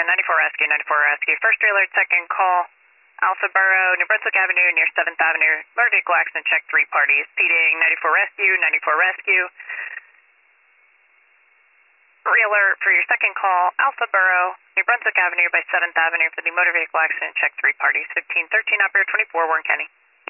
94 Rescue, 94 Rescue. First alert, second call. Alpha Borough, New Brunswick Avenue, near 7th Avenue. Motor vehicle accident, check 3 parties. Speeding, 94 Rescue, 94 Rescue. Re-alert for your second call. Alpha Borough, New Brunswick Avenue by 7th Avenue for the motor vehicle accident, check 3 parties. 1513, operator 24, Warren County.